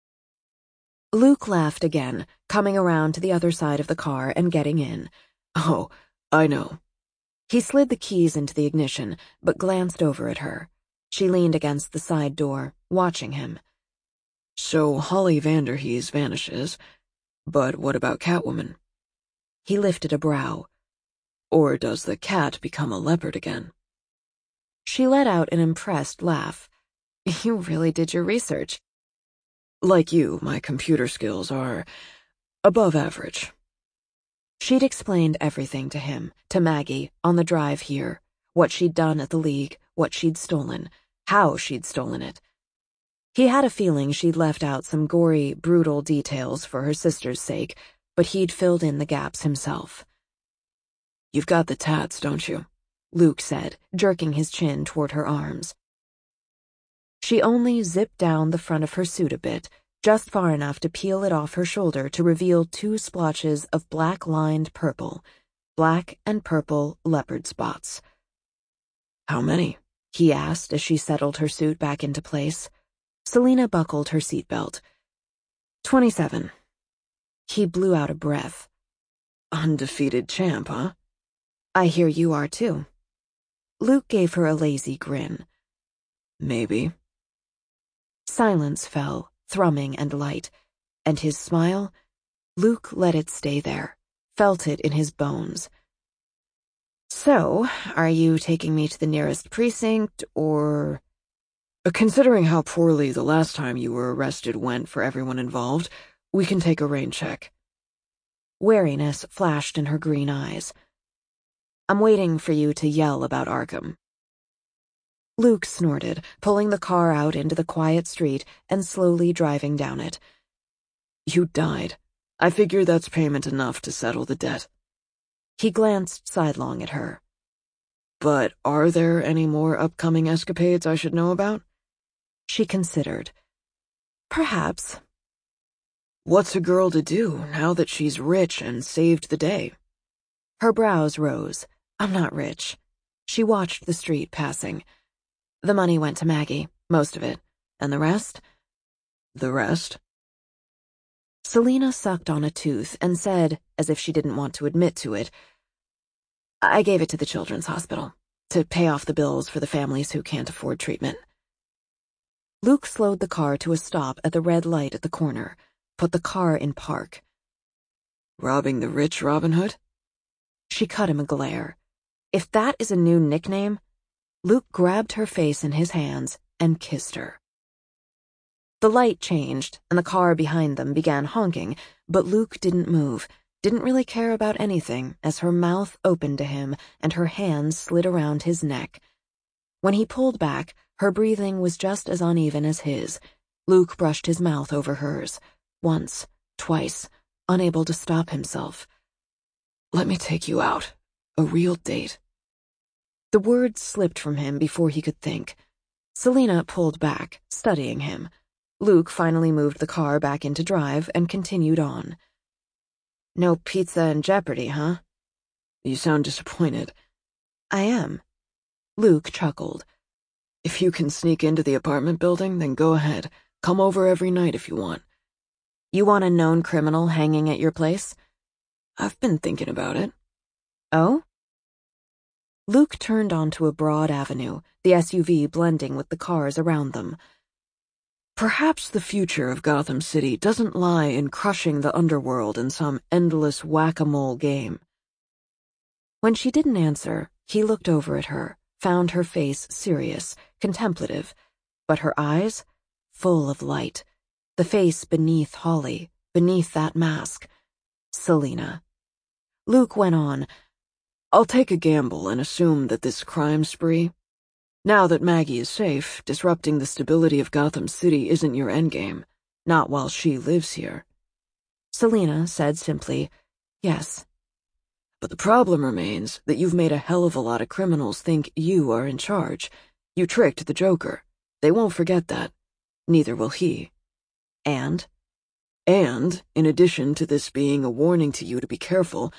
Luke laughed again, coming around to the other side of the car and getting in.
Oh, I know.
He slid the keys into the ignition, but glanced over at her. She leaned against the side door, watching him.
So Holly Vanderhees vanishes, but what about Catwoman?
He lifted a brow.
Or does the cat become a leopard again?
She let out an impressed laugh. You really did your research.
Like you, my computer skills are above average.
She'd explained everything to him, to Maggie, on the drive here. What she'd done at the League, what she'd stolen, how she'd stolen it. He had a feeling she'd left out some gory, brutal details for her sister's sake, but he'd filled in the gaps himself.
You've got the tats, don't you?
Luke said, jerking his chin toward her arms. She only zipped down the front of her suit a bit, just far enough to peel it off her shoulder to reveal 2 splotches of black-lined purple, black and purple leopard spots.
How many?
He asked as she settled her suit back into place. Selina buckled her seatbelt. 27. He blew out a breath.
Undefeated champ, huh?
I hear you are too. Luke gave her a lazy grin.
Maybe.
Silence fell, thrumming and light, and his smile, Luke let it stay there, felt it in his bones. So, are you taking me to the nearest precinct, or...
Considering how poorly the last time you were arrested went for everyone involved, we can take a rain check.
Wariness flashed in her green eyes. I'm waiting for you to yell about Arkham. Luke snorted, pulling the car out into the quiet street and slowly driving down it.
You died. I figure that's payment enough to settle the debt.
He glanced sidelong at her.
But are there any more upcoming escapades I should know about?
She considered. Perhaps.
What's a girl to do now that she's rich and saved the day?
Her brows rose. I'm not rich. She watched the street passing. The money went to Maggie, most of it. And the rest?
The rest?
Selina sucked on a tooth and said, as if she didn't want to admit to it, I gave it to the children's hospital, to pay off the bills for the families who can't afford treatment. Luke slowed the car to a stop at the red light at the corner, put the car in park.
Robbing the rich Robin Hood?
She cut him a glare. If that is a new nickname... Luke grabbed her face in his hands and kissed her. The light changed, and the car behind them began honking, but Luke didn't move, didn't really care about anything as her mouth opened to him and her hands slid around his neck. When he pulled back, her breathing was just as uneven as his. Luke brushed his mouth over hers, once, twice, unable to stop himself.
Let me take you out. A real date.
The words slipped from him before he could think. Selina pulled back, studying him. Luke finally moved the car back into drive and continued on. No pizza and Jeopardy, huh?
You sound disappointed.
I am. Luke chuckled.
If you can sneak into the apartment building, then go ahead. Come over every night if you want.
You want a known criminal hanging at your place?
I've been thinking about it.
Oh? Luke turned onto a broad avenue, the SUV blending with the cars around them.
Perhaps the future of Gotham City doesn't lie in crushing the underworld in some endless whack-a-mole game.
When she didn't answer, he looked over at her, found her face serious, contemplative, but her eyes, full of light. The face beneath Holly, beneath that mask. Selina. Luke went on,
I'll take a gamble and assume that this crime spree, now that Maggie is safe, disrupting the stability of Gotham City isn't your endgame, not while she lives here.
Selina said simply, yes.
But the problem remains that you've made a hell of a lot of criminals think you are in charge. You tricked the Joker. They won't forget that. Neither will he.
And,
in addition to this being a warning to you to be careful,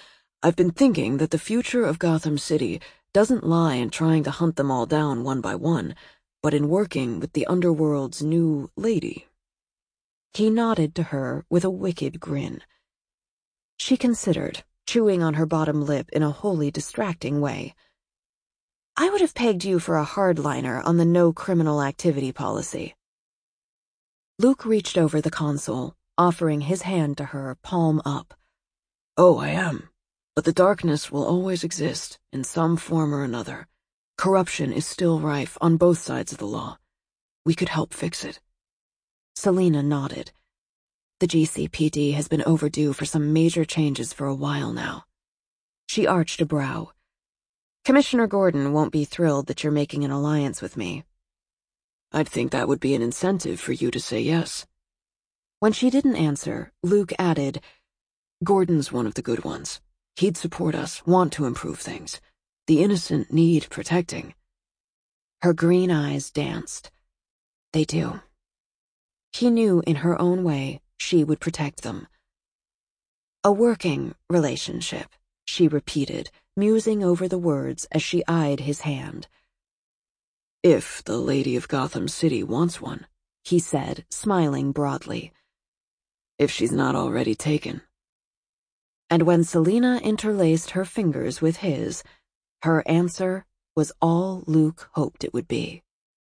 I've been thinking that the future of Gotham City doesn't lie in trying to hunt them all down one by one, but in working with the underworld's new lady."
He nodded to her with a wicked grin. She considered, chewing on her bottom lip in a wholly distracting way. "I would have pegged you for a hardliner on the no criminal activity policy." Luke reached over the console, offering his hand to her, palm up.
"Oh, I am. But the darkness will always exist, in some form or another. Corruption is still rife on both sides of the law. We could help fix it."
Selina nodded. The GCPD has been overdue for some major changes for a while now. She arched a brow. "Commissioner Gordon won't be thrilled that you're making an alliance with me."
"I'd think that would be an incentive for you to say yes."
When she didn't answer, Luke added,
"Gordon's one of the good ones. He'd support us, want to improve things. The innocent need protecting."
Her green eyes danced. They do. He knew in her own way she would protect them. "A working relationship," she repeated, musing over the words as she eyed his hand.
"If the Lady of Gotham City wants one,"
he said, smiling broadly.
"If she's not already taken."
And when Selina interlaced her fingers with his, her answer was all Luke hoped it would be.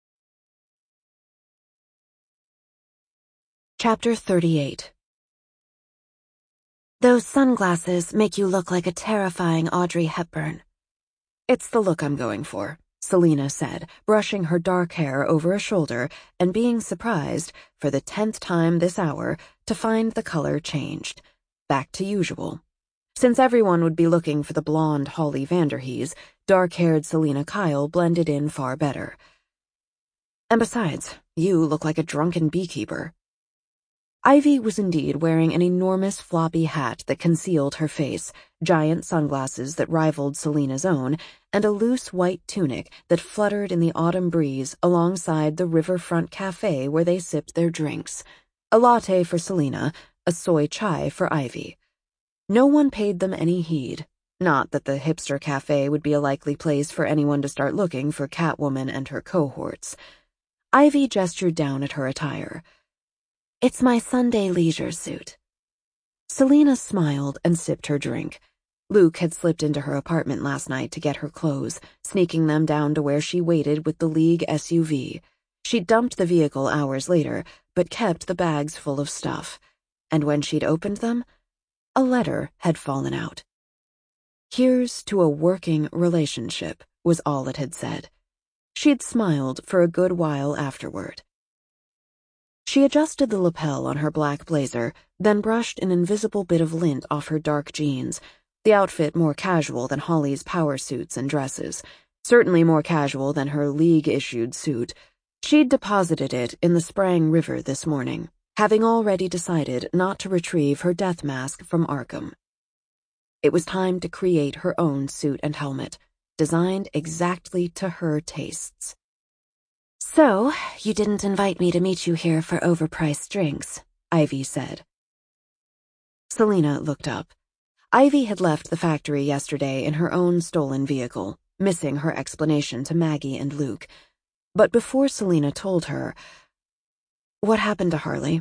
Chapter 38. "Those sunglasses make you look like a terrifying Audrey Hepburn." "It's the look I'm going for," Selina said, brushing her dark hair over a shoulder and being surprised, for the 10th time this hour, to find the color changed. Back to usual. Since everyone would be looking for the blonde Holly Vanderhees, dark-haired Selina Kyle blended in far better. "And besides, you look like a drunken beekeeper." Ivy was indeed wearing an enormous floppy hat that concealed her face, giant sunglasses that rivaled Selina's own, and a loose white tunic that fluttered in the autumn breeze alongside the riverfront cafe where they sipped their drinks. A latte for Selina, a soy chai for Ivy. No one paid them any heed. Not that the hipster cafe would be a likely place for anyone to start looking for Catwoman and her cohorts. Ivy gestured down at her attire. "It's my Sunday leisure suit." Selina smiled and sipped her drink. Luke had slipped into her apartment last night to get her clothes, sneaking them down to where she waited with the League SUV. She'd dumped the vehicle hours later, but kept the bags full of stuff. And when she'd opened them, a letter had fallen out. "Here's to a working relationship," was all it had said. She'd smiled for a good while afterward. She adjusted the lapel on her black blazer, then brushed an invisible bit of lint off her dark jeans, the outfit more casual than Holly's power suits and dresses, certainly more casual than her League-issued suit. She'd deposited it in the Sprang River this morning, having already decided not to retrieve her death mask from Arkham. It was time to create her own suit and helmet, designed exactly to her tastes. "So, you didn't invite me to meet you here for overpriced drinks," Ivy said. Selina looked up. Ivy had left the factory yesterday in her own stolen vehicle, missing her explanation to Maggie and Luke. But before Selina told her, "What happened to Harley?"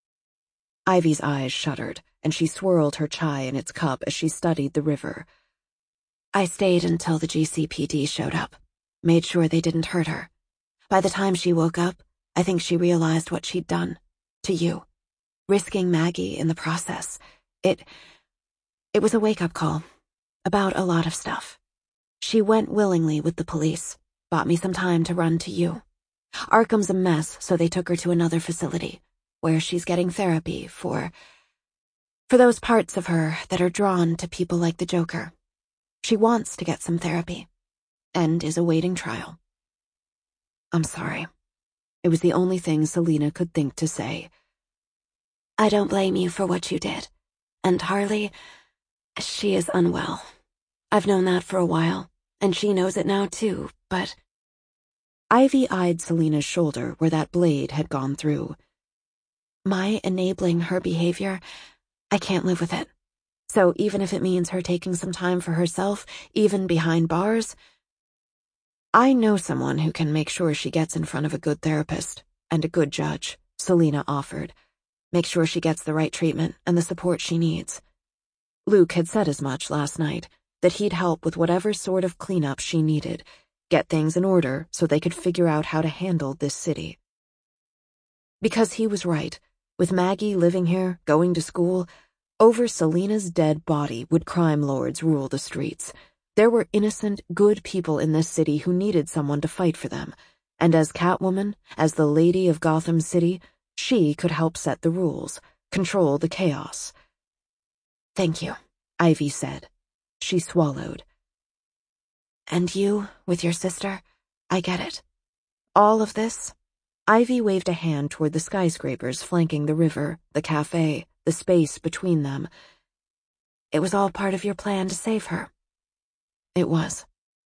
Ivy's eyes shuddered, and she swirled her chai in its cup as she studied the river. "I stayed until the GCPD showed up, made sure they didn't hurt her. By the time she woke up, I think she realized what she'd done. To you. Risking Maggie in the process. It was a wake-up call. About a lot of stuff. She went willingly with the police, bought me some time to run to you. Arkham's a mess, so they took her to another facility, where she's getting therapy for those parts of her that are drawn to people like the Joker. She wants to get some therapy, and is awaiting trial." "I'm sorry." It was the only thing Selina could think to say. "I don't blame you for what you did. And Harley, she is unwell. I've known that for a while, and she knows it now too, but—" Ivy eyed Selina's shoulder where that blade had gone through. "My enabling her behavior, I can't live with it. So even if it means her taking some time for herself, even behind bars, I know someone who can make sure she gets in front of a good therapist and a good judge, Selena offered. Make sure she gets the right treatment and the support she needs. Luke had said as much last night, that he'd help with whatever sort of cleanup she needed, get things in order so they could figure out how to handle this city. Because he was right, with Maggie living here, going to school, over Selena's dead body would crime lords rule the streets. There were innocent, good people in this city who needed someone to fight for them, and as Catwoman, as the Lady of Gotham City, she could help set the rules, control the chaos. "Thank you," Ivy said. She swallowed. "And you, with your sister, I get it. All of this?" Ivy waved a hand toward the skyscrapers flanking the river, the cafe, the space between them. "It was all part of your plan to save her." It was.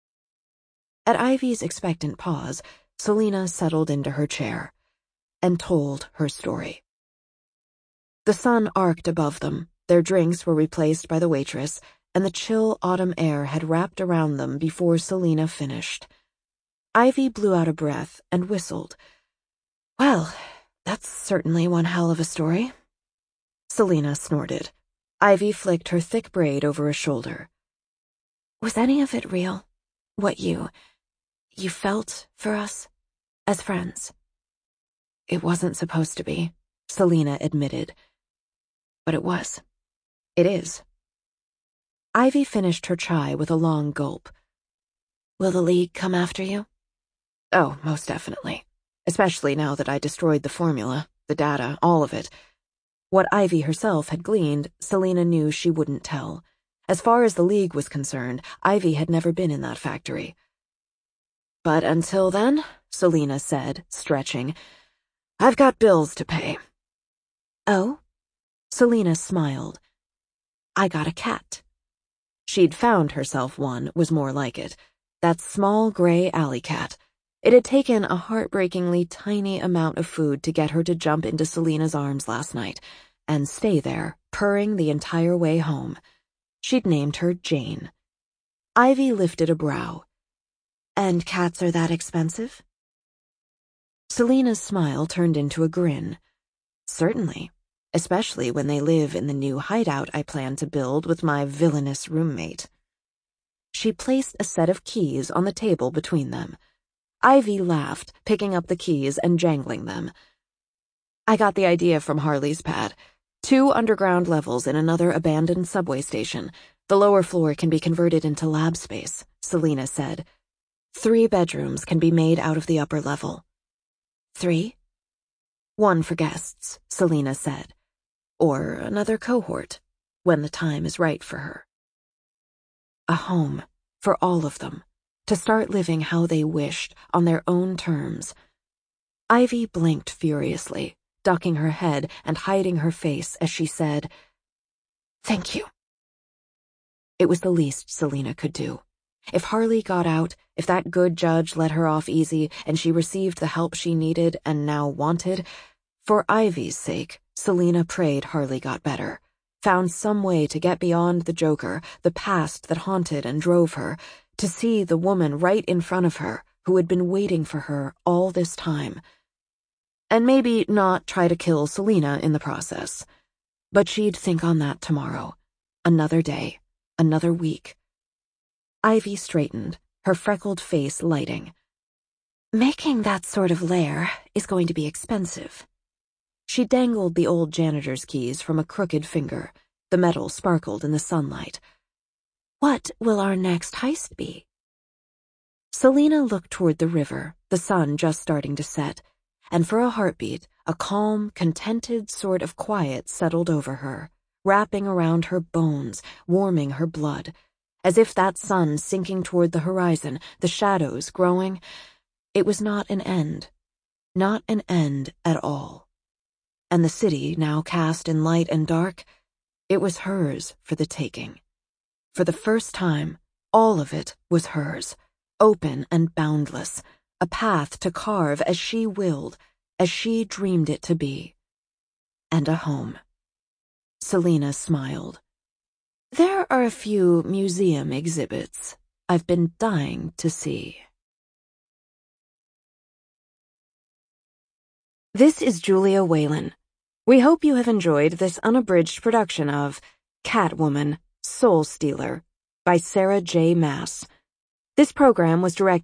At Ivy's expectant pause, Selena settled into her chair and told her story. The sun arced above them, their drinks were replaced by the waitress, and the chill autumn air had wrapped around them before Selena finished. Ivy blew out a breath and whistled. "Well, that's certainly one hell of a story." Selena snorted. Ivy flicked her thick braid over a shoulder. "Was any of it real? What you felt for us? As friends?" "It wasn't supposed to be," Selena admitted. "But it was. It is." Ivy finished her chai with a long gulp. "Will the League come after you?" "Oh, most definitely. Especially now that I destroyed the formula, the data, all of it." What Ivy herself had gleaned, Selena knew she wouldn't tell. As far as the League was concerned, Ivy had never been in that factory. "But until then," Selena said, stretching, "I've got bills to pay." "Oh?" Selena smiled. "I got a cat." She'd found herself one, was more like it. That small gray alley cat. It had taken a heartbreakingly tiny amount of food to get her to jump into Selena's arms last night, and stay there, purring the entire way home. She'd named her Jane. Ivy lifted a brow. "And cats are that expensive?" Selena's smile turned into a grin. "Certainly. Especially when they live in the new hideout I plan to build with my villainous roommate." She placed a set of keys on the table between them. Ivy laughed, picking up the keys and jangling them. "I got the idea from Harley's pad. 2 underground levels in another abandoned subway station. The lower floor can be converted into lab space," Selena said. 3 bedrooms can be made out of the upper level." 3? "1 for guests," Selena said. "Or another cohort, when the time is right for her." A home, for all of them, to start living how they wished, on their own terms. Ivy blinked furiously, ducking her head and hiding her face as she said, "Thank you." It was the least Selena could do. If Harley got out, if that good judge let her off easy and she received the help she needed and now wanted, for Ivy's sake, Selena prayed Harley got better, found some way to get beyond the Joker, the past that haunted and drove her, to see the woman right in front of her who had been waiting for her all this time. And maybe not try to kill Selena in the process. But she'd think on that tomorrow. Another day, another week. Ivy straightened, her freckled face lighting. "Making that sort of lair is going to be expensive." She dangled the old janitor's keys from a crooked finger. The metal sparkled in the sunlight. "What will our next heist be?" Selena looked toward the river, the sun just starting to set, and for a heartbeat, a calm, contented sort of quiet settled over her, wrapping around her bones, warming her blood, as if that sun sinking toward the horizon, the shadows growing, it was not an end at all. And the city, now cast in light and dark, it was hers for the taking. For the first time, all of it was hers, open and boundless, a path to carve as she willed, as she dreamed it to be. And a home. Selena smiled. There are a few museum exhibits I've been dying to see. This is Julia Whalen. We hope you have enjoyed this unabridged production of Catwoman, Soul Stealer by Sarah J. Maas. This program was directed